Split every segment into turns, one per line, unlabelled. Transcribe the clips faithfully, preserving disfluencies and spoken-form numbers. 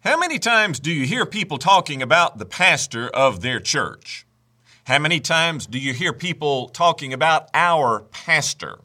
How many times do you hear people talking about the pastor of their church? How many times do you hear people talking about our pastor?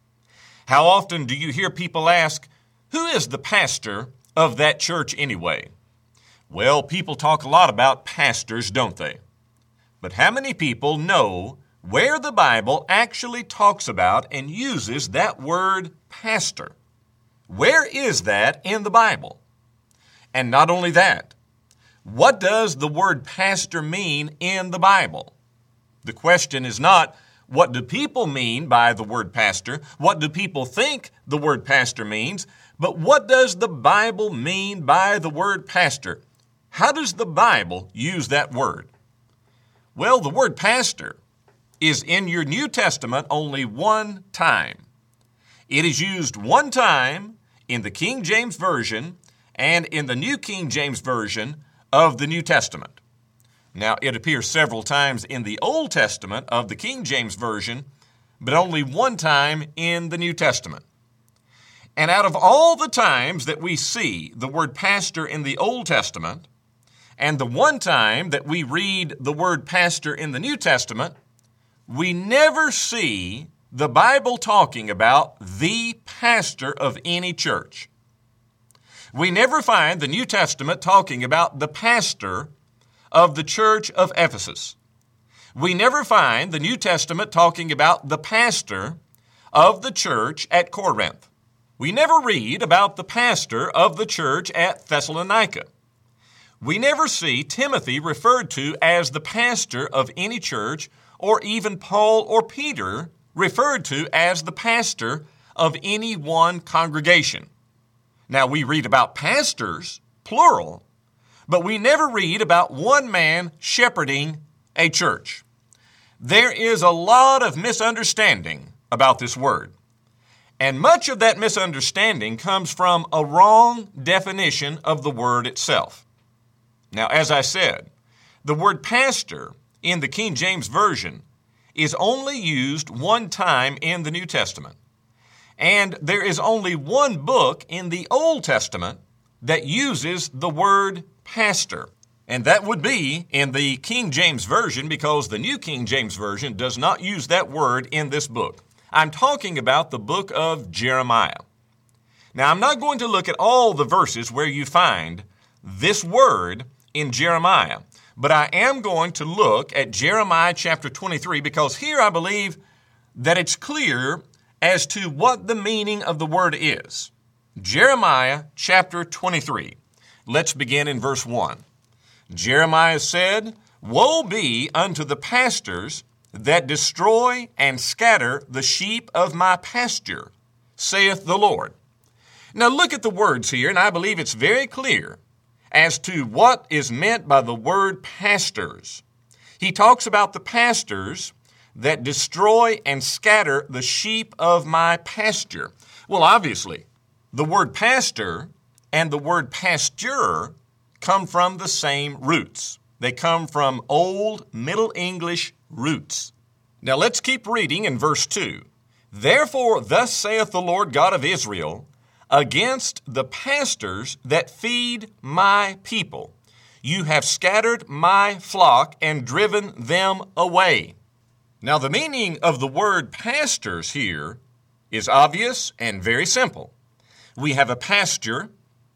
How often do you hear people ask, who is the pastor of that church anyway? Well, people talk a lot about pastors, don't they? But how many people know where the Bible actually talks about and uses that word pastor? Where is that in the Bible? And not only that, what does the word pastor mean in the Bible? The question is not, what do people mean by the word pastor? What do people think the word pastor means? But what does the Bible mean by the word pastor? How does the Bible use that word? Well, the word pastor is in your New Testament only one time. It is used one time in the King James Version and in the New King James Version of the New Testament. Now, it appears several times in the Old Testament of the King James Version, but only one time in the New Testament. And out of all the times that we see the word pastor in the Old Testament, and the one time that we read the word pastor in the New Testament, we never see the Bible talking about the pastor of any church. We never find the New Testament talking about the pastor of the church of Ephesus. We never find the New Testament talking about the pastor of the church at Corinth. We never read about the pastor of the church at Thessalonica. We never see Timothy referred to as the pastor of any church, or even Paul or Peter referred to as the pastor of any one congregation. Now, we read about pastors, plural, but we never read about one man shepherding a church. There is a lot of misunderstanding about this word, and much of that misunderstanding comes from a wrong definition of the word itself. Now, as I said, the word pastor in the King James Version is only used one time in the New Testament. And there is only one book in the Old Testament that uses the word pastor. And that would be in the King James Version, because the New King James Version does not use that word in this book. I'm talking about the book of Jeremiah. Now, I'm not going to look at all the verses where you find this word in Jeremiah, but I am going to look at Jeremiah chapter twenty-three, because here I believe that it's clear as to what the meaning of the word is. Jeremiah chapter twenty-three. Let's begin in verse one. Jeremiah said, "Woe be unto the pastors that destroy and scatter the sheep of my pasture, saith the Lord." Now look at the words here, and I believe it's very clear as to what is meant by the word pastors. He talks about the pastors that destroy and scatter the sheep of my pasture. Well, obviously, the word pastor and the word pasture come from the same roots. They come from Old Middle English roots. Now let's keep reading in verse two. "Therefore, thus saith the Lord God of Israel, against the pastors that feed my people, you have scattered my flock and driven them away." Now, the meaning of the word pastors here is obvious and very simple. We have a pasture,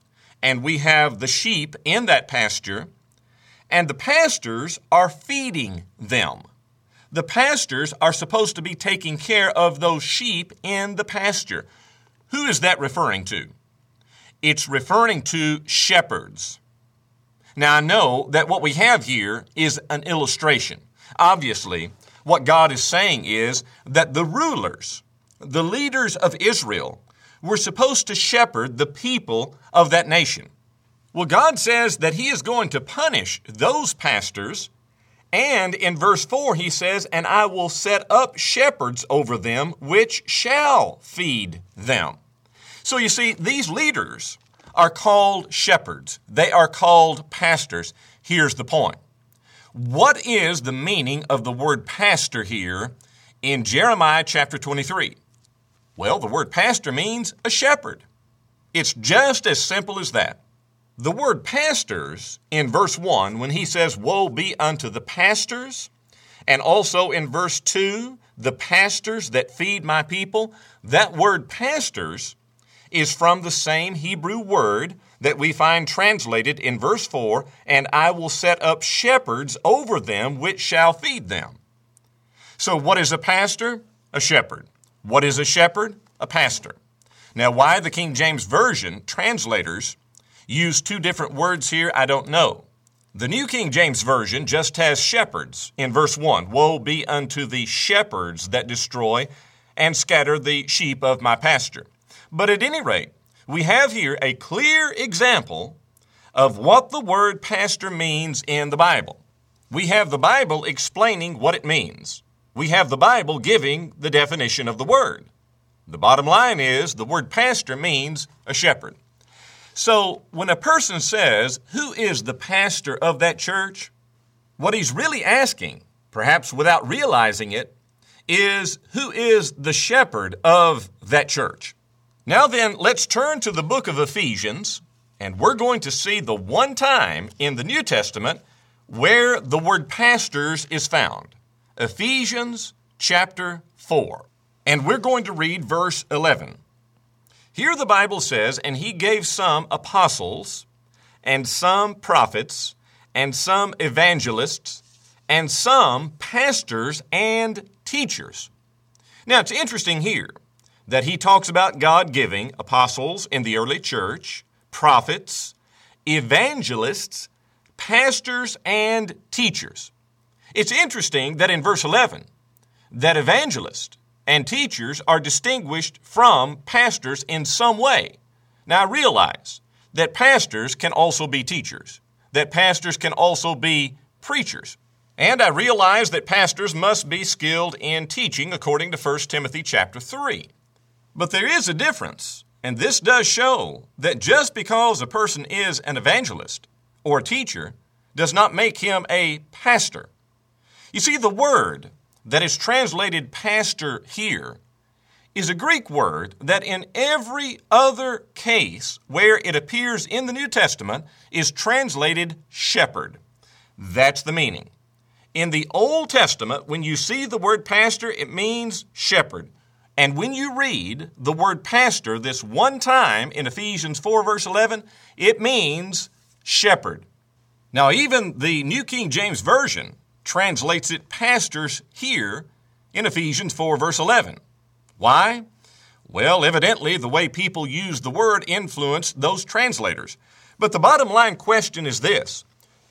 and we have the sheep in that pasture, and the pastors are feeding them. The pastors are supposed to be taking care of those sheep in the pasture. Who is that referring to? It's referring to shepherds. Now, I know that what we have here is an illustration. Obviously, what God is saying is that the rulers, the leaders of Israel, were supposed to shepherd the people of that nation. Well, God says that He is going to punish those pastors, and in verse four He says, "And I will set up shepherds over them, which shall feed them." So you see, these leaders are called shepherds. They are called pastors. Here's the point. What is the meaning of the word pastor here in Jeremiah chapter twenty-three? Well, the word pastor means a shepherd. It's just as simple as that. The word pastors in verse one, when he says, woe be unto the pastors, and also in verse two, the pastors that feed my people, that word pastors is from the same Hebrew word that we find translated in verse four, and I will set up shepherds over them which shall feed them. So what is a pastor? A shepherd. What is a shepherd? A pastor. Now, why the King James Version translators use two different words here, I don't know. The New King James Version just has shepherds in verse one. Woe be unto the shepherds that destroy and scatter the sheep of my pasture. But at any rate, we have here a clear example of what the word pastor means in the Bible. We have the Bible explaining what it means. We have the Bible giving the definition of the word. The bottom line is the word pastor means a shepherd. So when a person says, who is the pastor of that church? What he's really asking, perhaps without realizing it, is who is the shepherd of that church? Now then, let's turn to the book of Ephesians, and we're going to see the one time in the New Testament where the word pastors is found. Ephesians chapter four. And we're going to read verse eleven. Here the Bible says, and he gave some apostles, and some prophets, and some evangelists, and some pastors and teachers. Now it's interesting here that he talks about God giving apostles in the early church, prophets, evangelists, pastors, and teachers. It's interesting that in verse eleven, that evangelists and teachers are distinguished from pastors in some way. Now I realize that pastors can also be teachers, that pastors can also be preachers. And I realize that pastors must be skilled in teaching according to First Timothy chapter three. But there is a difference, and this does show that just because a person is an evangelist or a teacher does not make him a pastor. You see, the word that is translated pastor here is a Greek word that in every other case where it appears in the New Testament is translated shepherd. That's the meaning. In the Old Testament, when you see the word pastor, it means shepherd. And when you read the word pastor this one time in Ephesians four verse eleven, it means shepherd. Now, even the New King James Version translates it pastors here in Ephesians four verse eleven. Why? Well, evidently the way people use the word influenced those translators. But the bottom line question is this.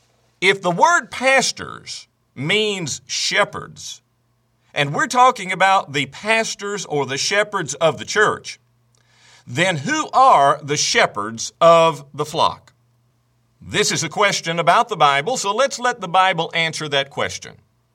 If the word pastors means shepherds, and we're talking about the pastors or the shepherds of the church, then who are the shepherds of the flock? This is a question about the Bible, so let's let the Bible answer that question.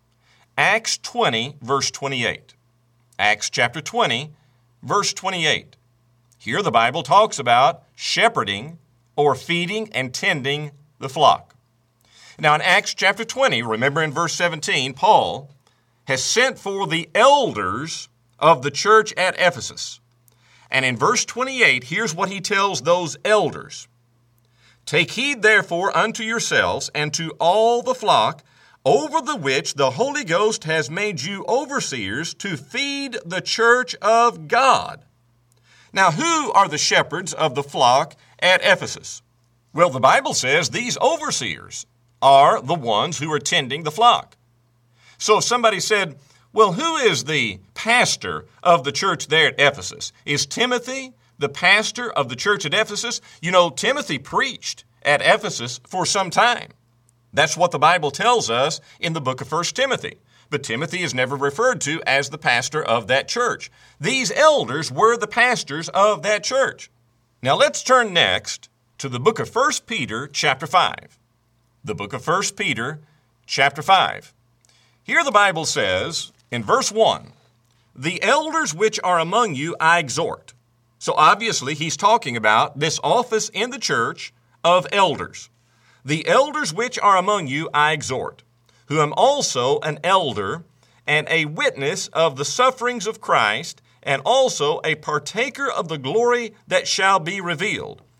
Acts twenty, verse twenty-eight. Acts chapter twenty, verse twenty-eight. Here the Bible talks about shepherding or feeding and tending the flock. Now in Acts chapter twenty, remember in verse seventeen, Paul has sent for the elders of the church at Ephesus. And in verse twenty-eight, here's what he tells those elders. Take heed therefore unto yourselves and to all the flock over the which the Holy Ghost has made you overseers to feed the church of God. Now, who are the shepherds of the flock at Ephesus? Well, the Bible says these overseers are the ones who are tending the flock. So if somebody said, well, who is the pastor of the church there at Ephesus? Is Timothy the pastor of the church at Ephesus? You know, Timothy preached at Ephesus for some time. That's what the Bible tells us in the book of First Timothy. But Timothy is never referred to as the pastor of that church. These elders were the pastors of that church. Now let's turn next to the book of First Peter chapter five. The book of First Peter chapter five. Here the Bible says in verse one, the elders which are among you I exhort. So obviously he's talking about this office in the church of elders. The elders which are among you I exhort, who am also an elder and a witness of the sufferings of Christ, and also a partaker of the glory that shall be revealed.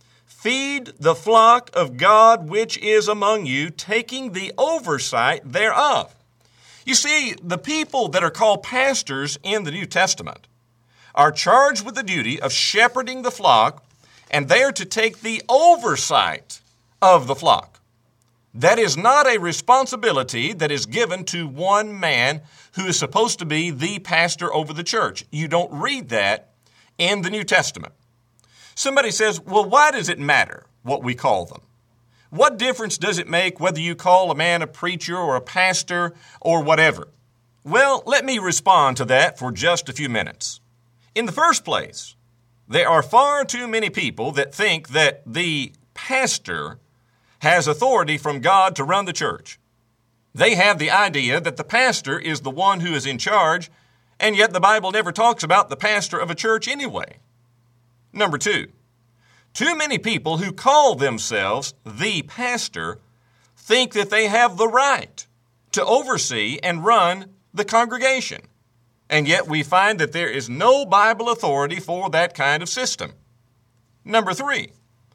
feed the flock of God which is among you, taking the oversight thereof. You see, the people that are called pastors in the New Testament are charged with the duty of shepherding the flock, and they are to take the oversight of the flock. That is not a responsibility that is given to one man who is supposed to be the pastor over the church. You don't read that in the New Testament. Somebody says, well, why does it matter what we call them? What difference does it make whether you call a man a preacher or a pastor or whatever? Well, let me respond to that for just a few minutes. In the first place, there are far too many people that think that the pastor has authority from God to run the church. They have the idea that the pastor is the one who is in charge, and yet the Bible never talks about the pastor of a church anyway. Number two, too many people who call themselves the pastor think that they have the right to oversee and run the congregation. And yet we find that there is no Bible authority for that kind of system. Number three,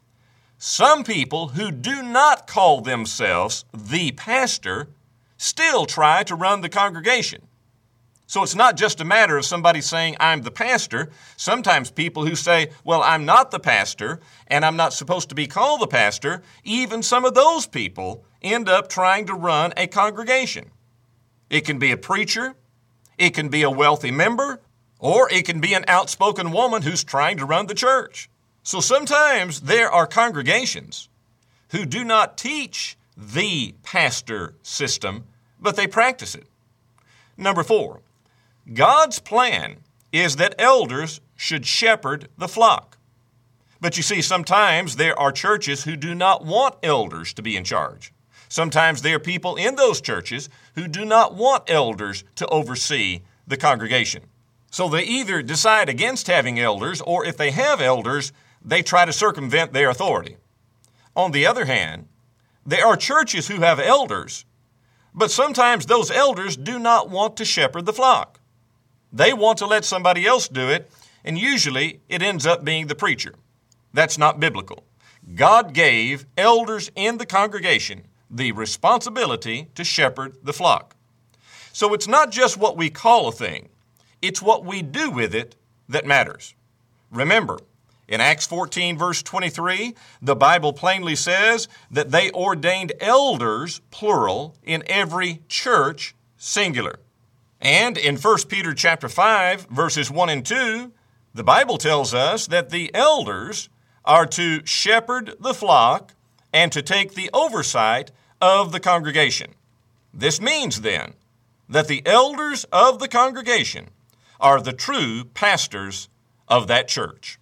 some people who do not call themselves the pastor still try to run the congregation. So it's not just a matter of somebody saying, I'm the pastor. Sometimes people who say, well, I'm not the pastor, and I'm not supposed to be called the pastor, even some of those people end up trying to run a congregation. It can be a preacher, it can be a wealthy member, or it can be an outspoken woman who's trying to run the church. So sometimes there are congregations who do not teach the pastor system, but they practice it. Number four, God's plan is that elders should shepherd the flock. But you see, sometimes there are churches who do not want elders to be in charge. Sometimes there are people in those churches who do not want elders to oversee the congregation. So they either decide against having elders, or if they have elders, they try to circumvent their authority. On the other hand, there are churches who have elders, but sometimes those elders do not want to shepherd the flock. They want to let somebody else do it, and usually it ends up being the preacher. That's not biblical. God gave elders in the congregation the responsibility to shepherd the flock. So it's not just what we call a thing, it's what we do with it that matters. Remember, in Acts fourteen, verse twenty-three, the Bible plainly says that they ordained elders, plural, in every church, singular. And in First Peter chapter five, verses one and two, the Bible tells us that the elders are to shepherd the flock and to take the oversight of the congregation. This means then that the elders of the congregation are the true pastors of that church.